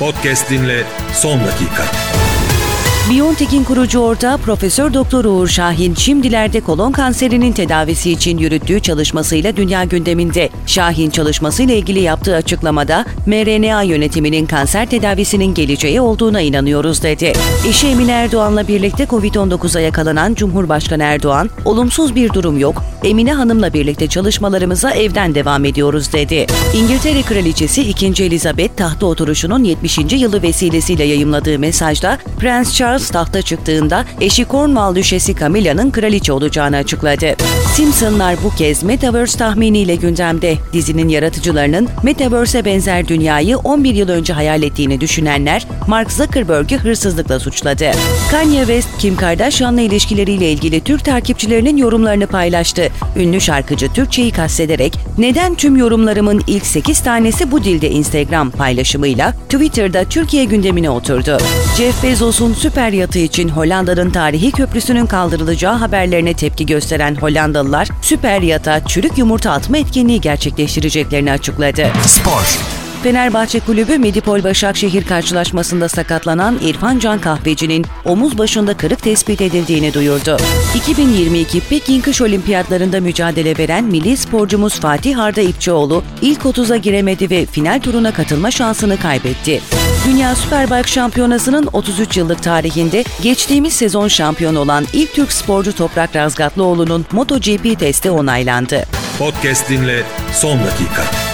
Podcast dinle son dakika. BioNTech'in kurucu ortağı Profesör Doktor Uğur Şahin, şimdilerde kolon kanserinin tedavisi için yürüttüğü çalışmasıyla dünya gündeminde. Şahin çalışmasıyla ilgili yaptığı açıklamada, mRNA yönetiminin kanser tedavisinin geleceği olduğuna inanıyoruz dedi. Eşi Emine Erdoğan'la birlikte Covid-19'a yakalanan Cumhurbaşkanı Erdoğan, olumsuz bir durum yok, Emine Hanım'la birlikte çalışmalarımıza evden devam ediyoruz dedi. İngiltere Kraliçesi 2. Elizabeth tahta oturuşunun 70. yılı vesilesiyle yayımladığı mesajda, Prens Charles tahta çıktığında eşi Cornwall Düşesi Camilla'nın kraliçe olacağını açıkladı. Simpsonlar bu kez Metaverse tahminiyle gündemde. Dizinin yaratıcılarının Metaverse'e benzer dünyayı 11 yıl önce hayal ettiğini düşünenler, Mark Zuckerberg'ü hırsızlıkla suçladı. Kanye West, Kim Kardashian'la ilişkileriyle ilgili Türk takipçilerinin yorumlarını paylaştı. Ünlü şarkıcı Türkçeyi kastederek, "Neden tüm yorumlarımın ilk 8 tanesi bu dilde?" Instagram paylaşımıyla Twitter'da Türkiye gündemine oturdu. Jeff Bezos'un süper yatı için Hollanda'nın tarihi köprüsünün kaldırılacağı haberlerine tepki gösteren Hollandalılar, süper yata çürük yumurta atma etkinliği gerçekleştireceklerini açıkladı. Spor. Fenerbahçe Kulübü Medipol Başakşehir karşılaşmasında sakatlanan İrfan Can Kahveci'nin omuz başında kırık tespit edildiğini duyurdu. 2022 Peking Kış Olimpiyatlarında mücadele veren milli sporcumuz Fatih Arda İpçioğlu ilk 30'a giremedi ve final turuna katılma şansını kaybetti. Dünya Superbike Şampiyonası'nın 33 yıllık tarihinde geçtiğimiz sezon şampiyon olan ilk Türk sporcu Toprak Razgatlıoğlu'nun MotoGP testi onaylandı. Podcast dinle son dakika.